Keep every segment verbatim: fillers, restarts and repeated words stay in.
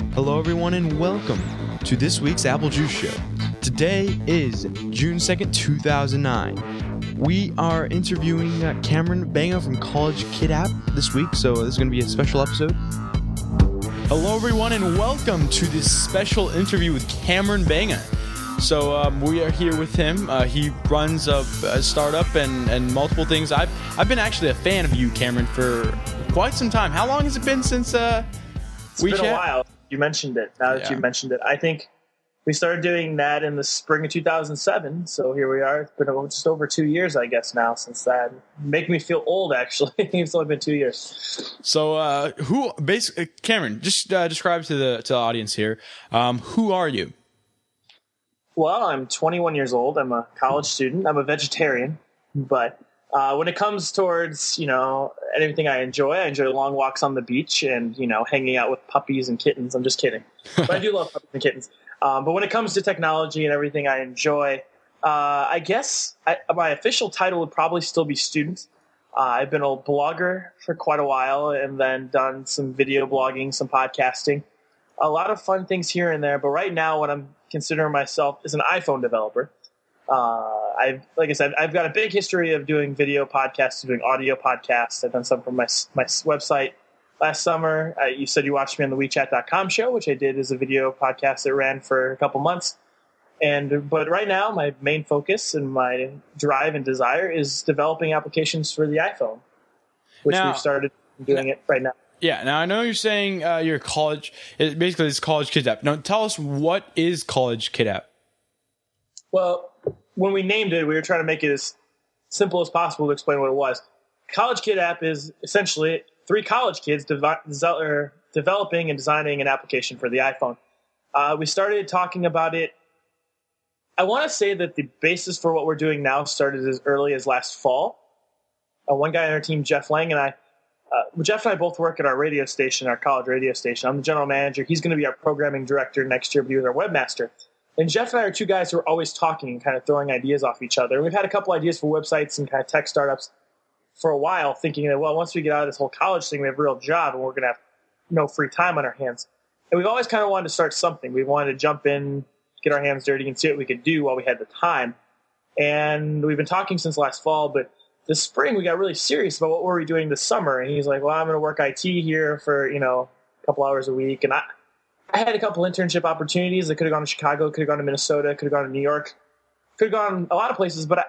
Hello, everyone, and welcome to this week's Apple Juice Show. Today is June second, two thousand nine. We are interviewing uh, Cameron Banga from College Kid App this week, so this is going to be a special episode. Hello, everyone, and welcome to this special interview with Cameron Banga. So um, we are here with him. Uh, he runs a, a startup and, and multiple things. I've I've been actually a fan of you, Cameron, for quite some time. How long has it been since uh, it's we been chat? a while. You mentioned it. Now that Yeah. you mentioned it, I think we started doing that in the spring of two thousand seven. So here we are. It's been just over two years, I guess, now since that. Making me feel old, actually. It's only been two years. So uh, who, basically, Cameron, just uh, describe to the to the audience here. Um, who are you? Well, I'm twenty-one years old. I'm a college student. I'm a vegetarian. But uh, when it comes towards, you know, anything I enjoy, I enjoy long walks on the beach and, you know, hanging out with puppies and kittens. I'm just kidding. But I do love puppies and kittens. Um, but when it comes to technology and everything I enjoy, uh, I guess I, my official title would probably still be student. Uh, I've been a blogger for quite a while and then done some video blogging, some podcasting. A lot of fun things here and there. But right now, what I'm considering myself is an iPhone developer. Uh, I've, like I said, I've got a big history of doing video podcasts, doing audio podcasts. I've done some for my my website last summer. Uh, you said you watched me on the WeChat dot com show, which I did as a video podcast that ran for a couple months. And but right now, my main focus and my drive and desire is developing applications for the iPhone, which Now, we've started doing now, it right now. Yeah. Now I know you're saying uh, you're college. It, basically, it's College Kid App. Now tell us, what is College Kid App? Well, when we named it, we were trying to make it as simple as possible to explain what it was. College Kid App is essentially three college kids devi- de- developing and designing an application for the iPhone. Uh, we started talking about it. I want to say that the basis for what we're doing now started as early as last fall. Uh, one guy on our team, Jeff Lang, and I, uh, Jeff and I both work at our radio station, our college radio station. I'm the general manager. He's going to be our programming director next year, but he was our webmaster. And Jeff and I are two guys who are always talking and kind of throwing ideas off each other. And we've had a couple ideas for websites and kind of tech startups for a while, thinking that, well, once we get out of this whole college thing, we have a real job and we're going to have no free time on our hands. And we've always kind of wanted to start something. We wanted to jump in, get our hands dirty, and see what we could do while we had the time. And we've been talking since last fall, but this spring we got really serious about what were we doing this summer. And he's like, well, I'm going to work I T here for, you know, a couple hours a week. And I, I had a couple internship opportunities. I could have gone to Chicago, could have gone to Minnesota, could have gone to New York, could have gone a lot of places, but I,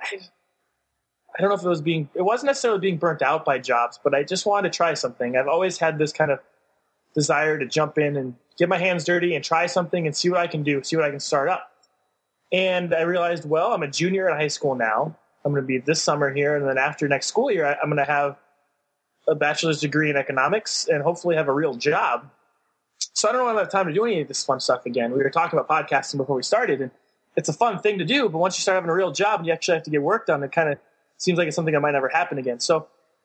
I don't know if it was being, it wasn't necessarily being burnt out by jobs, but I just wanted to try something. I've always had this kind of desire to jump in and get my hands dirty and try something and see what I can do, see what I can start up. And I realized, well, I'm a junior in high school now. I'm going to be this summer here. And then after next school year, I'm going to have a bachelor's degree in economics and hopefully have a real job. So I don't know if I have time to do any of this fun stuff again. We were talking about podcasting before we started, and it's a fun thing to do, but once you start having a real job and you actually have to get work done, it kind of seems like it's something that might never happen again. So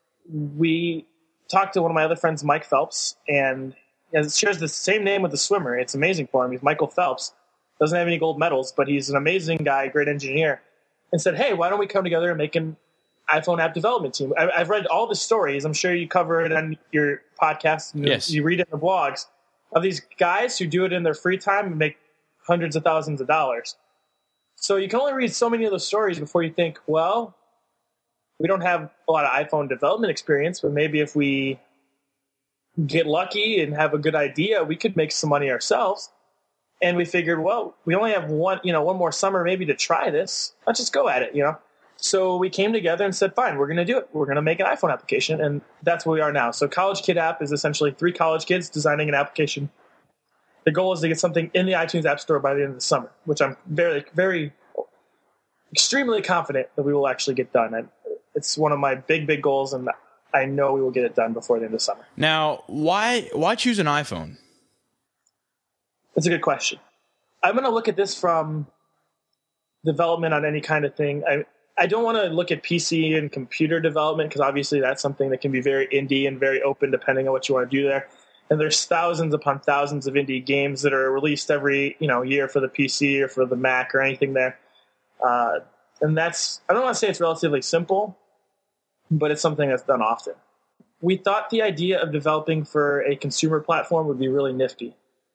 we talked to one of my other friends, Mike Phelps, and he shares the same name with the swimmer. It's amazing for him. He's Michael Phelps. Doesn't have any gold medals, but he's an amazing guy, great engineer, and said, hey, why don't we come together and make an iPhone app development team? I, I've read all the stories. I'm sure you cover it on your podcast. And Yes. You read it in the blogs of these guys who do it in their free time and make hundreds of thousands of dollars. So you can only read so many of those stories before you think, well, we don't have a lot of iPhone development experience, but maybe if we get lucky and have a good idea, we could make some money ourselves. And we figured, well, we only have one, you know, one more summer maybe to try this. Let's just go at it, you know. So we came together and said, fine, we're going to do it. We're going to make an iPhone application, and that's where we are now. So College Kid App is essentially three college kids designing an application. The goal is to get something in the iTunes App Store by the end of the summer, which I'm very, very, extremely confident that we will actually get done. I, it's one of my big, big goals, and I know we will get it done before the end of summer. Now, why why choose an iPhone? That's a good question. I'm going to look at this from development on any kind of thing. I I don't want to look at P C and computer development because obviously that's something that can be very indie and very open depending on what you want to do there. And there's thousands upon thousands of indie games that are released every you know year for the P C or for the Mac or anything there. Uh, and that's, I don't want to say it's relatively simple, but it's something that's done often. We thought the idea of developing for a consumer platform would be really nifty.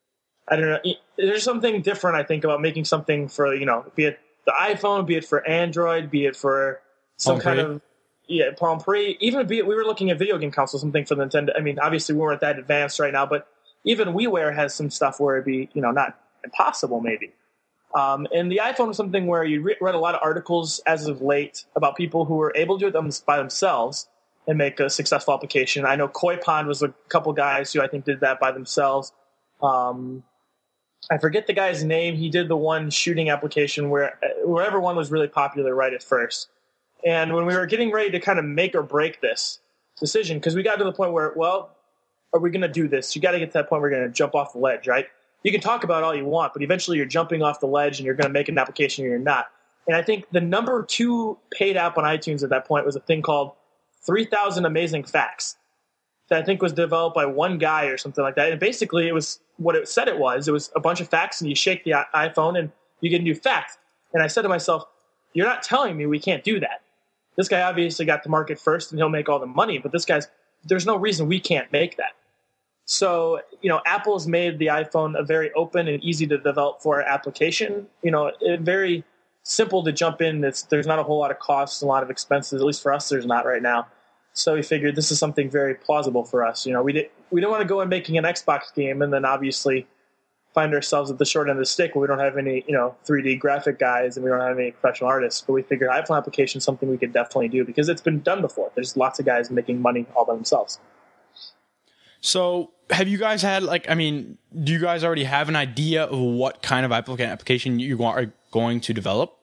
I don't know. There's something different, I think, about making something for, you know, be it the iPhone, be it for Android, be it for some Palm kind Pre. of, yeah, Palm Pre, even be it, we were looking at video game consoles, something for the Nintendo. I mean, obviously we weren't that advanced right now, but even WiiWare has some stuff where it'd be, you know, not impossible maybe. Um, and the iPhone was something where you re- read a lot of articles as of late about people who were able to do it them by themselves and make a successful application. I know Koi Pond was a couple guys who I think did that by themselves. Um, I forget the guy's name. He did the one shooting application where wherever one was really popular right at first. And when we were getting ready to kind of make or break this decision, because we got to the point where, well, are we going to do this? You got to get to that point where we're going to jump off the ledge, right? You can talk about all you want, but eventually you're jumping off the ledge and you're going to make an application or you're not. And I think the number two paid app on iTunes at that point was a thing called three thousand Amazing Facts that I think was developed by one guy or something like that. And basically it was what it said it was. It was a bunch of facts and you shake the iPhone and you get a new fact. And I said to myself, you're not telling me we can't do that. This guy obviously got to market first and he'll make all the money, but this guy's, there's no reason we can't make that. So, you know, Apple's made the iPhone a very open and easy to develop for application. You know, it, very simple to jump in. It's, there's not a whole lot of costs, a lot of expenses. At least for us, there's not right now. So we figured this is something very plausible for us. You know, we did we didn't want to go in making an Xbox game and then obviously find ourselves at the short end of the stick where we don't have any, you know, three D graphic guys and we don't have any professional artists. But we figured iPhone application is something we could definitely do because it's been done before. There's lots of guys making money all by themselves. So have you guys had, like, I mean, do you guys already have an idea of what kind of application you are going to develop?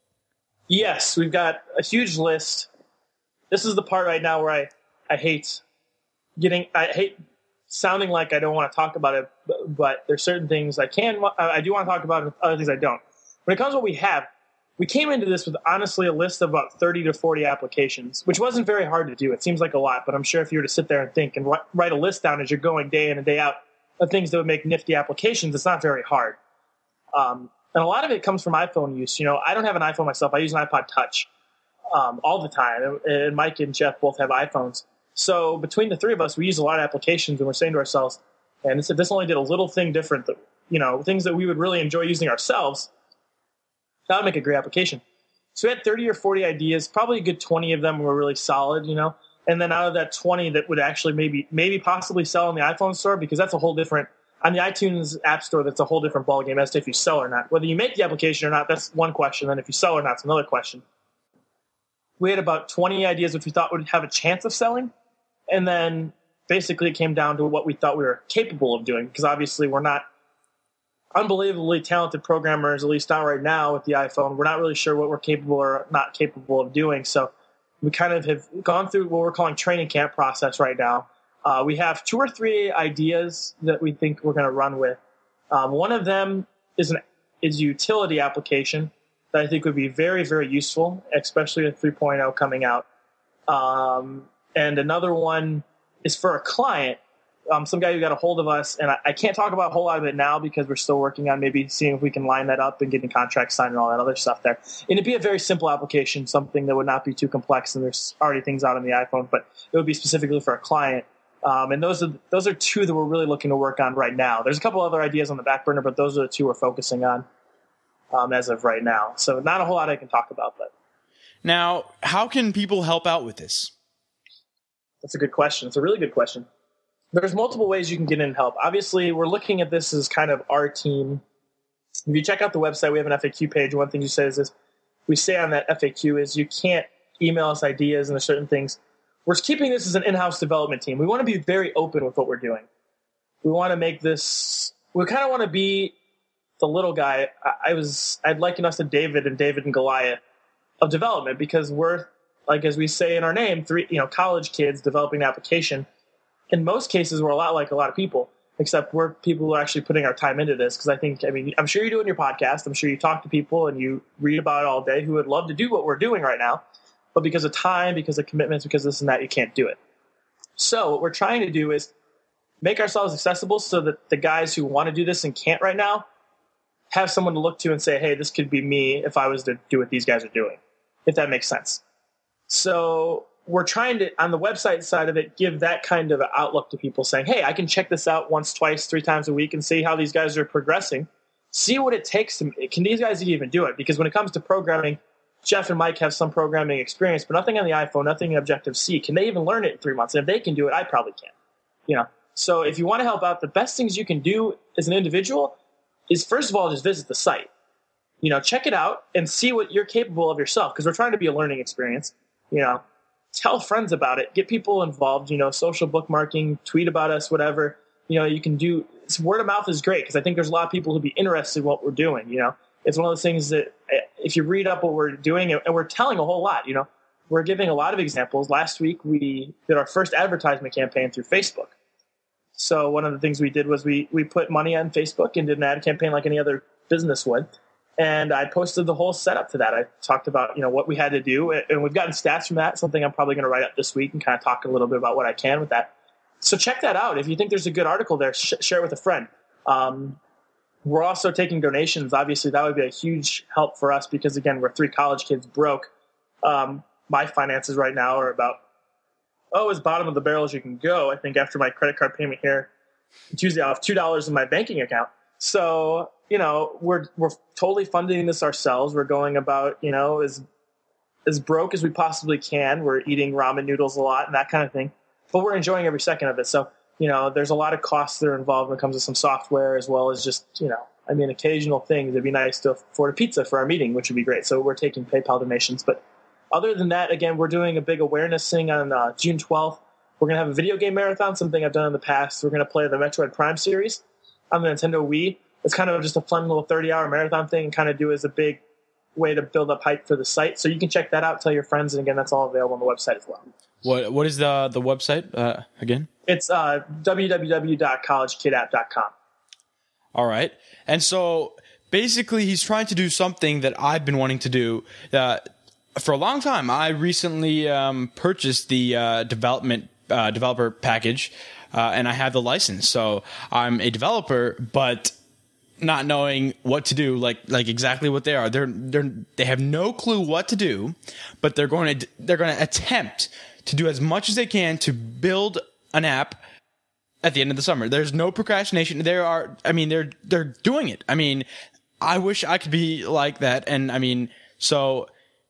Yes, we've got a huge list. This is the part right now where I, I hate getting, I hate sounding like I don't want to talk about it, but, but there's certain things I can, I do want to talk about, and other things I don't. When it comes to what we have, we came into this with honestly a list of about thirty to forty applications, which wasn't very hard to do. It seems like a lot, but I'm sure if you were to sit there and think and write a list down as you're going day in and day out of things that would make nifty applications, it's not very hard. Um, and a lot of it comes from iPhone use. You know, I don't have an iPhone myself. I use an iPod Touch um, all the time, and Mike and Jeff both have iPhones. So between the three of us, we use a lot of applications, and we're saying to ourselves, and if this only did a little thing different, that, you know, things that we would really enjoy using ourselves, that would make a great application. So we had thirty or forty ideas. Probably a good twenty of them were really solid, you know. And then out of that twenty that would actually maybe maybe possibly sell in the iPhone store, because that's a whole different, on the iTunes App Store, that's a whole different ballgame as to if you sell or not. Whether you make the application or not, that's one question. Then if you sell or not, it's another question. We had about twenty ideas which we thought would have a chance of selling. And then basically it came down to what we thought we were capable of doing, because obviously we're not unbelievably talented programmers, at least not right now with the iPhone. We're not really sure what we're capable or not capable of doing. So we kind of have gone through what we're calling training camp process right now. Uh, we have two or three ideas that we think we're going to run with. Um, one of them is an is a utility application that I think would be very, very useful, especially with three point oh coming out. Um, and another one is for a client. Um, some guy who got a hold of us, and I, I can't talk about a whole lot of it now because we're still working on maybe seeing if we can line that up and getting contracts signed and all that other stuff there. And it'd be a very simple application, something that would not be too complex, and there's already things out on the iPhone, but it would be specifically for a client. Um, and those are those are two that we're really looking to work on right now. There's a couple other ideas on the back burner, but those are the two we're focusing on um, as of right now. So not a whole lot I can talk about. But now, how can people help out with this? That's a good question. It's a really good question. There's multiple ways you can get in and help. Obviously, we're looking at this as kind of our team. If you check out the website, we have an F A Q page. One thing you say is this, we say on that F A Q is you can't email us ideas and there's certain things. We're keeping this as an in-house development team. We want to be very open with what we're doing. We want to make this, we kind of want to be the little guy. I, I was, I'd liken us to David and David and Goliath of development, because we're, like as we say in our name, three, you know, college kids developing an application. In most cases, we're a lot like a lot of people, except we're people who are actually putting our time into this. Because I think, I mean, I'm sure you do in your podcast. I'm sure you talk to people and you read about it all day who would love to do what we're doing right now. But because of time, because of commitments, because of this and that, you can't do it. So what we're trying to do is make ourselves accessible so that the guys who want to do this and can't right now have someone to look to and say, hey, this could be me if I was to do what these guys are doing, if that makes sense. So we're trying to, on the website side of it, give that kind of outlook to people saying, hey, I can check this out once, twice, three times a week and see how these guys are progressing. See what it takes to, can these guys even do it? Because when it comes to programming, Jeff and Mike have some programming experience, but nothing on the iPhone, nothing in Objective-C. Can they even learn it in three months? And if they can do it, I probably can. You know, so if you want to help out, the best things you can do as an individual is, first of all, just visit the site. You know, check it out and see what you're capable of yourself, because we're trying to be a learning experience. You know, tell friends about it, get people involved, you know, social bookmarking, tweet about us, whatever. You know, you can do, word of mouth is great, because I think there's a lot of people who'd be interested in what we're doing. You know, it's one of those things that if you read up what we're doing, and we're telling a whole lot, you know, we're giving a lot of examples. Last week, we did our first advertisement campaign through Facebook. So one of the things we did was we, we put money on Facebook and did an ad campaign like any other business would. And I posted the whole setup to that. I talked about, you know, what we had to do, and we've gotten stats from that, something I'm probably going to write up this week and kind of talk a little bit about what I can with that. So check that out. If you think there's a good article there, sh- share it with a friend. Um, we're also taking donations. Obviously, that would be a huge help for us because, again, we're three college kids broke. Um, my finances right now are about, oh, as bottom of the barrel as you can go. I think after my credit card payment here Tuesday, I'll have two dollars in my banking account. So, you know, we're we're totally funding this ourselves. We're going about, you know, as as broke as we possibly can. We're eating ramen noodles a lot and that kind of thing, but we're enjoying every second of it. So, you know, there's a lot of costs that are involved when it comes to some software, as well as just, you know, I mean, occasional things. It'd be nice to afford a pizza for our meeting, which would be great. So we're taking PayPal donations. But other than that, again, we're doing a big awareness thing on uh, June twelfth. We're going to have a video game marathon, something I've done in the past. We're going to play the Metroid Prime series on the Nintendo Wii. It's kind of just a fun little thirty-hour marathon thing, and kind of do as a big way to build up hype for the site. So you can check that out, tell your friends, and again, that's all available on the website as well. What What is the the website uh, again? It's uh, w w w dot college kid app dot com. All right. And so basically he's trying to do something that I've been wanting to do uh, for a long time. I recently um, purchased the uh, development uh, developer package, uh, and I have the license. So I'm a developer, but not knowing what to do, like like exactly what they are. They're they're they have no clue what to do, but they're going to they're going to attempt to do as much as they can to build an app at the end of the summer. There's no procrastination. There are, I mean, they're they're doing it. I mean, I wish I could be like that. And I mean, so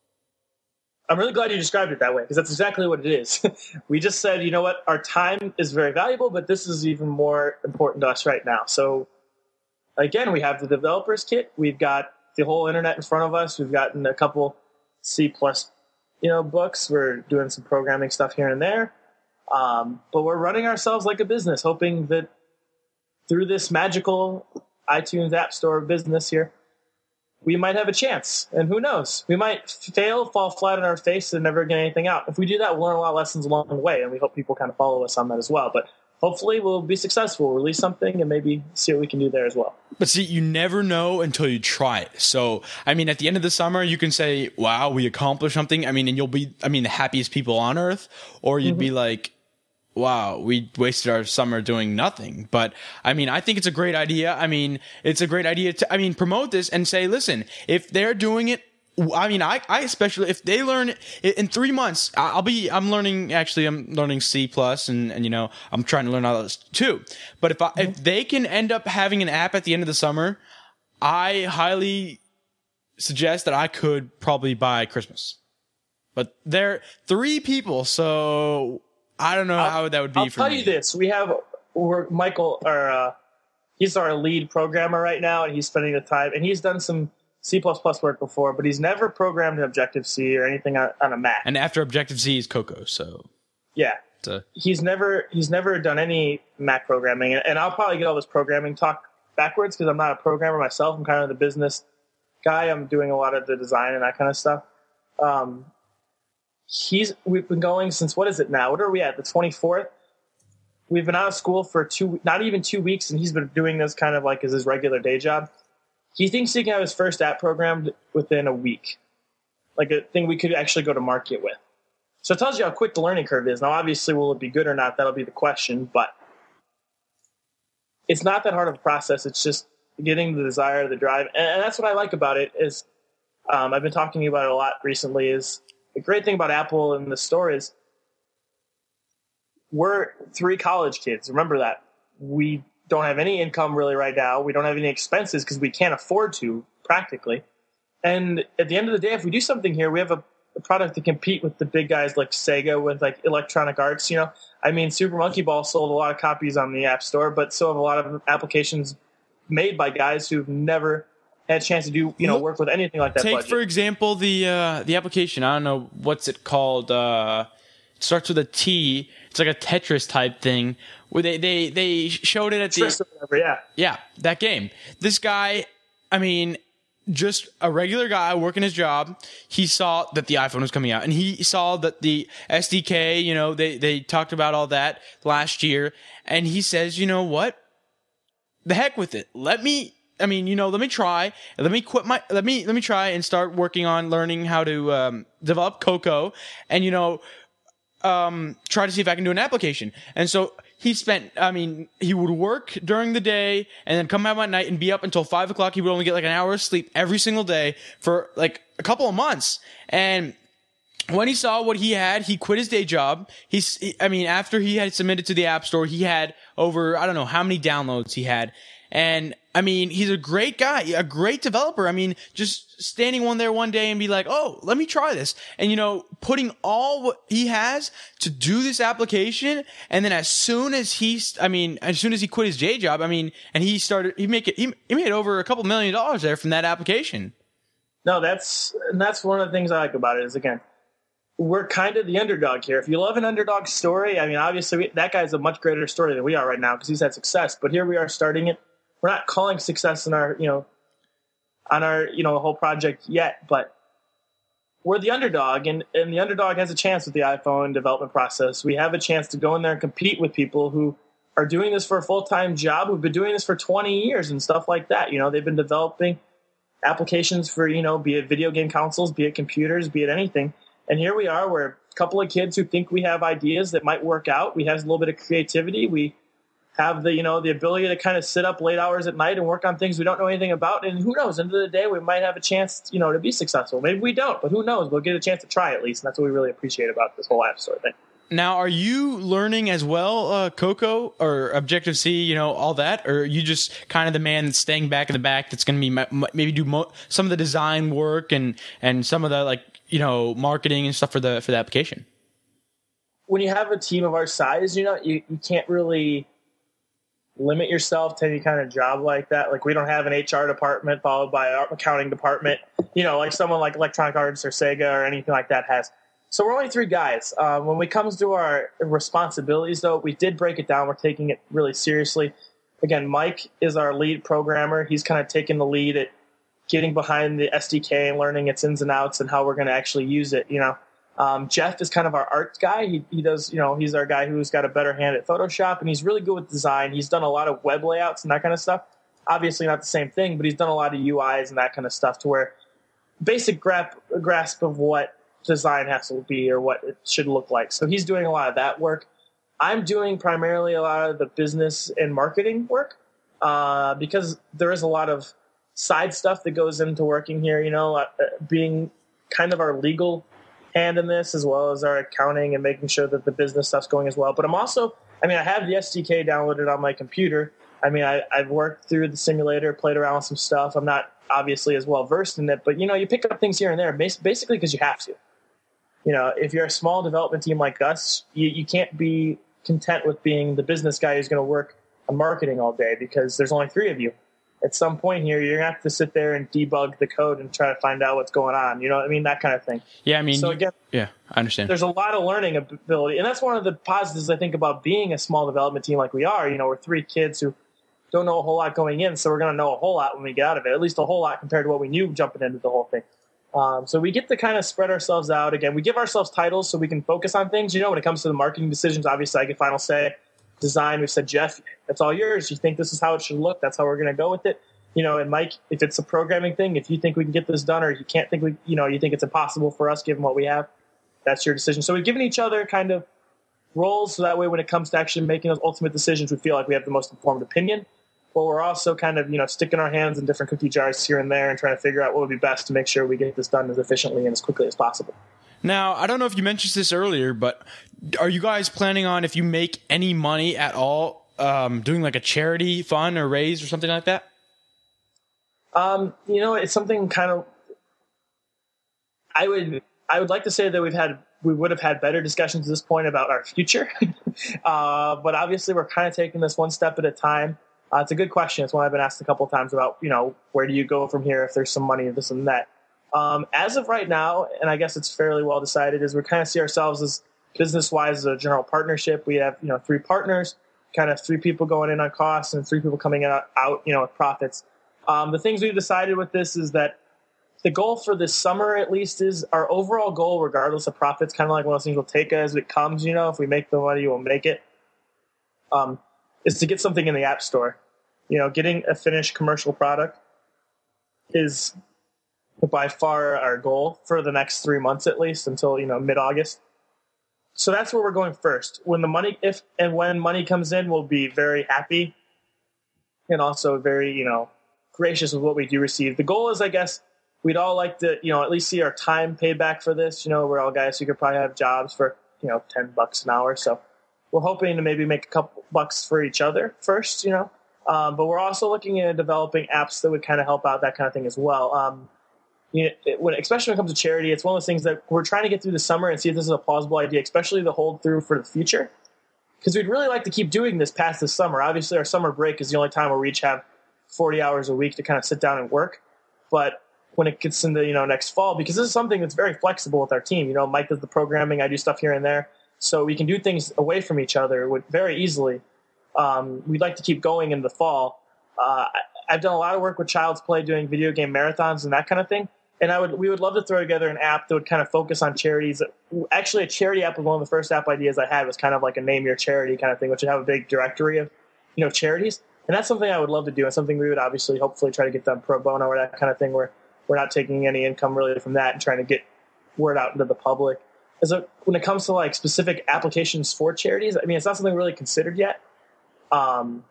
I'm really glad you described it that way, because that's exactly what it is. We just said, you know what, our time is very valuable, but this is even more important to us right now. So again, we have the developers kit. We've got the whole internet in front of us. We've gotten a couple C plus, you know, books. We're doing some programming stuff here and there. Um, but we're running ourselves like a business, hoping that through this magical iTunes App Store business here, we might have a chance. And who knows? We might fail, fall flat on our face, and never get anything out. If we do that, we'll learn a lot of lessons along the way, and we hope people kind of follow us on that as well. But hopefully we'll be successful, we'll release something, and maybe see what we can do there as well. But see, you never know until you try it. So, I mean, at the end of the summer, you can say, wow, we accomplished something. I mean, and you'll be, I mean, the happiest people on earth. Or you'd mm-hmm. be like, wow, we wasted our summer doing nothing. But I mean, I think it's a great idea. I mean, it's a great idea to, I mean, promote this and say, listen, if they're doing it, I mean, I, I especially, if they learn in three months, I'll be, I'm learning, actually, I'm learning C plus and, and, you know, I'm trying to learn all this too. But if I, mm-hmm. if they can end up having an app at the end of the summer, I highly suggest that I could probably buy Christmas. But they're three people, so I don't know I'll, how that would be I'll for tell me. you this. We have we're Michael, or uh, he's our lead programmer right now, and he's spending the time, and he's done some C plus plus work before, but he's never programmed in Objective-C or anything on, on a Mac. And after Objective-C is Cocoa, so yeah. A, he's never he's never done any Mac programming, and I'll probably get all this programming talk backwards because I'm not a programmer myself. I'm kind of the business guy. I'm doing a lot of the design and that kind of stuff. Um, He's. We've been going since, what is it now? What are we at? The twenty-fourth? We've been out of school for two, not even two weeks, and he's been doing this kind of like as his regular day job. He thinks he can have his first app programmed within a week, like a thing we could actually go to market with. So it tells you how quick the learning curve is. Now, obviously, will it be good or not? That'll be the question, but it's not that hard of a process. It's just getting the desire, the drive, and that's what I like about it. Is um, I've been talking about it a lot recently. Is the great thing about Apple and the store is we're three college kids. Remember that. We don't have any income really right now. We don't have any expenses because we can't afford to practically. And at the end of the day, if we do something here, we have a, a product to compete with the big guys like Sega with like Electronic Arts. You know, I mean, Super Monkey Ball sold a lot of copies on the App Store, but so have a lot of applications made by guys who've never had a chance to do, you know, work with anything like that. Take, budget. for example, the uh, the application. I don't know what's it called. Uh, it starts with a T. It's like a Tetris type thing where they they, they showed it at the or whatever, yeah yeah that game. This guy, I mean, just a regular guy working his job. He saw that the iPhone was coming out, and he saw that the S D K. You know, they they talked about all that last year, and he says, you know what, the heck with it. Let me. I mean, you know, let me try. Let me quit my. Let me let me try and start working on learning how to um, develop Cocoa, and you know, um, try to see if I can do an application. And so he spent. I mean, he would work during the day and then come home at night and be up until five o'clock. He would only get like an hour of sleep every single day for like a couple of months. And when he saw what he had, he quit his day job. He's. He, I mean, after he had submitted to the App Store, he had over I don't know how many downloads he had. And I mean, he's a great guy, a great developer. I mean, just standing one there one day and be like, oh, let me try this. And, you know, putting all what he has to do this application. And then as soon as he, I mean, as soon as he quit his day job, I mean, and he started, he make it, he, he made over a couple million dollars there from that application. No, that's, and that's one of the things I like about it is, again, we're kind of the underdog here. If you love an underdog story, I mean, obviously we, that guy's a much greater story than we are right now because he's had success. But here we are starting it. We're not calling success in our, you know, on our, you know, whole project yet, but we're the underdog, and, and the underdog has a chance with the iPhone development process. We have a chance to go in there and compete with people who are doing this for a full-time job, who've been doing this for twenty years and stuff like that. You know, they've been developing applications for, you know, be it video game consoles, be it computers, be it anything. And here we are, we're a couple of kids who think we have ideas that might work out. We have a little bit of creativity. We have the, you know, the ability to kind of sit up late hours at night and work on things we don't know anything about. And who knows, end of the day, we might have a chance, you know, to be successful. Maybe we don't, but who knows? We'll get a chance to try at least. And that's what we really appreciate about this whole App Store thing. Now, are you learning as well, uh, Cocoa or Objective-C, you know, all that? Or are you just kind of the man that's staying back in the back that's going to be m- maybe do mo- some of the design work and, and some of the, like, you know, marketing and stuff for the for the application? When you have a team of our size, you know, you, you can't really limit yourself to any kind of job like that. Like, we don't have an H R department followed by our accounting department, you know, like someone like Electronic Arts or Sega or anything like that has. So we're only three guys. Um, when it comes to our responsibilities, though, we did break it down. We're taking it really seriously. Again, Mike is our lead programmer. He's kind of taking the lead at getting behind the S D K and learning its ins and outs and how we're going to actually use it, you know. Um, Jeff is kind of our art guy. He, he does, you know, he's our guy who's got a better hand at Photoshop, and he's really good with design. He's done a lot of web layouts and that kind of stuff. Obviously not the same thing, but he's done a lot of U Is and that kind of stuff to where basic grasp, grasp of what design has to be or what it should look like. So he's doing a lot of that work. I'm doing primarily a lot of the business and marketing work uh, because there is a lot of side stuff that goes into working here, you know, uh, being kind of our legal hand in this as well as our accounting and making sure that the business stuff's going as well. But I'm also, I mean, I have the S D K downloaded on my computer. I mean, I, I've worked through the simulator, played around with some stuff. I'm not obviously as well versed in it, but, you know, you pick up things here and there basically because you have to. You know, if you're a small development team like us, you, you can't be content with being the business guy who's going to work on marketing all day because there's only three of you. At some point here, you're going to have to sit there and debug the code and try to find out what's going on. You know what I mean? That kind of thing. Yeah, I mean, so again, yeah, I understand. There's a lot of learning ability. And that's one of the positives I think about being a small development team like we are. You know, we're three kids who don't know a whole lot going in, so we're going to know a whole lot when we get out of it, at least a whole lot compared to what we knew jumping into the whole thing. Um, so we get to kind of spread ourselves out. Again, we give ourselves titles so we can focus on things. You know, when it comes to the marketing decisions, obviously I get final say. Design, we've said, Jeff, that's all yours. You think this is how it should look, that's how we're going to go with it. You know, and Mike, if it's a programming thing, if you think we can get this done or you can't think we, you know, you think it's impossible for us given what we have, that's your decision. So we've given each other kind of roles so that way when it comes to actually making those ultimate decisions, we feel like we have the most informed opinion. But we're also kind of, you know, sticking our hands in different cookie jars here and there and trying to figure out what would be best to make sure we get this done as efficiently and as quickly as possible. Now, I don't know if you mentioned this earlier, but are you guys planning on, if you make any money at all, um, doing like a charity fund or raise or something like that? Um, you know, it's something kind of, I would, I would like to say that we've had, we would have had better discussions at this point about our future. uh, but obviously we're kind of taking this one step at a time. Uh, it's a good question. It's one I've been asked a couple of times about, you know, where do you go from here if there's some money, this and that. Um, as of right now, and I guess it's fairly well decided, is we kind of see ourselves as business-wise as a general partnership. We have, you know, three partners, kind of three people going in on costs and three people coming out, out you know, with profits. Um, the things we've decided with this is that the goal for this summer, at least, is our overall goal, regardless of profits, kind of like one of those things we'll take as it comes, you know, if we make the money, we'll make it, um, is to get something in the App Store. You know, getting a finished commercial product is by far our goal for the next three months at least, until, you know, mid-August. So that's where we're going first. When the money, if and when money comes in, we'll be very happy and also very, you know, gracious with what we do receive. The goal is, I guess, we'd all like to, you know, at least see our time paid back for this. You know, we're all guys who could probably have jobs for, you know, ten bucks an hour. So we're hoping to maybe make a couple bucks for each other first, you know. Um, but we're also looking at developing apps that would kind of help out that kind of thing as well. Um, you know, it, when, especially when it comes to charity, it's one of those things that we're trying to get through the summer and see if this is a plausible idea, especially to hold through for the future. Because we'd really like to keep doing this past this summer. Obviously, our summer break is the only time where we each have forty hours a week to kind of sit down and work. But when it gets into, you know, next fall, because this is something that's very flexible with our team. You know, Mike does the programming, I do stuff here and there. So we can do things away from each other with, very easily. Um, we'd like to keep going in the fall. Uh, I've done a lot of work with Child's Play doing video game marathons and that kind of thing. And I would, we would love to throw together an app that would kind of focus on charities. Actually, a charity app was one of the first app ideas I had, was kind of like a name your charity kind of thing, which would have a big directory of, you know, charities. And that's something I would love to do, and something we would obviously hopefully try to get them pro bono or that kind of thing, where we're not taking any income really from that and trying to get word out into the public. As a, when it comes to like specific applications for charities, I mean, it's not something really considered yet, um,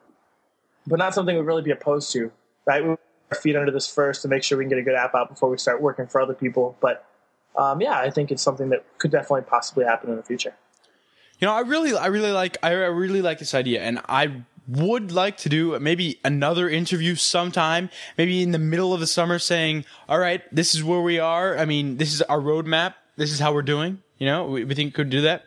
but not something we'd really be opposed to, right? We put our feet under this first to make sure we can get a good app out before we start working for other people. But um, yeah, I think it's something that could definitely possibly happen in the future. You know, I really, I really like, I really like this idea, and I would like to do maybe another interview sometime, maybe in the middle of the summer, saying, all right, this is where we are. I mean, this is our roadmap. This is how we're doing. You know, we, we think we could do that.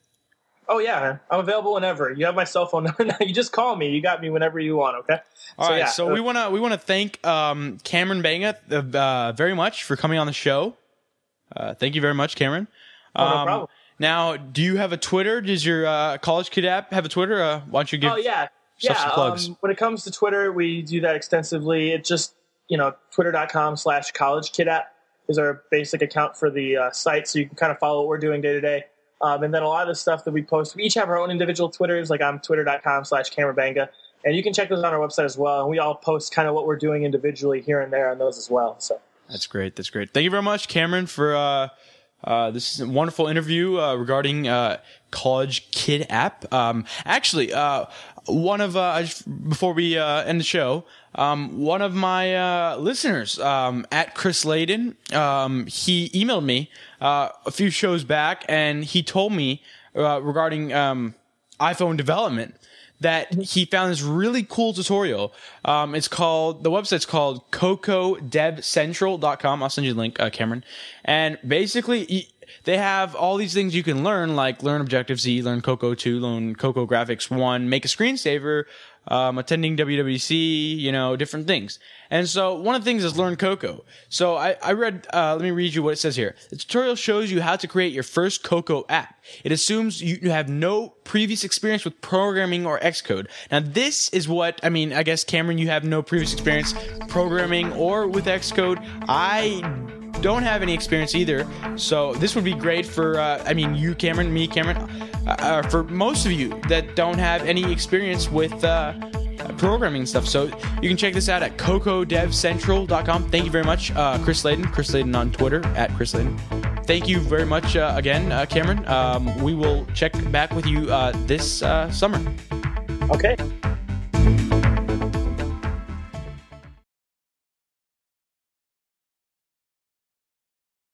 Oh, yeah, man. I'm available whenever. You have my cell phone number now. You just call me. You got me whenever you want, okay? All so, right, yeah. so we want to we want to thank um, Cameron Banga uh, very much for coming on the show. Uh, thank you very much, Cameron. Oh, no um, problem. Now, do you have a Twitter? Does your uh, College Kid app have a Twitter? Uh, why don't you give Oh, yeah. stuff Yeah, some plugs? um, when it comes to Twitter, we do that extensively. It just, you know, twitter.com slash college kid app is our basic account for the uh, site, so you can kind of follow what we're doing day to day. Um, and then a lot of the stuff that we post, we each have our own individual Twitters, like I'm twitter.com slash Cameron Banga. And you can check those on our website as well. And we all post kind of what we're doing individually here and there on those as well. So That's great. That's great. Thank you very much, Cameron, for uh, uh, this wonderful interview uh, regarding uh, College Kid app. Um, actually, uh, one of uh, just, before we uh, end the show, um, one of my uh, listeners um, at Chris Layden, um, he emailed me uh, a few shows back, and he told me uh, regarding um, iPhone development that he found this really cool tutorial. Um, it's called, the website's called coco dev central dot com. I'll send you the link, uh, Cameron. And basically, they have all these things you can learn, like learn Objective-C, learn Coco two, learn Coco Graphics one, make a screensaver, um, attending W W D C, you know, different things. And so one of the things is learn Coco. So I, I read, uh, let me read you what it says here. The tutorial shows you how to create your first Coco app. It assumes you, you have no previous experience with programming or Xcode. Now this is what, I mean, I guess Cameron, you have no previous experience programming or with Xcode. I don't have any experience either, so this would be great for uh, I mean you Cameron, me Cameron, uh, uh, for most of you that don't have any experience with uh, programming and stuff. So you can check this out at coco dev central dot com. Thank you very much, uh, Chris Layden Chris Layden on Twitter at Chris Layden. Thank you very much uh, again, uh, Cameron. Um, we will check back with you uh, this uh, summer. Okay.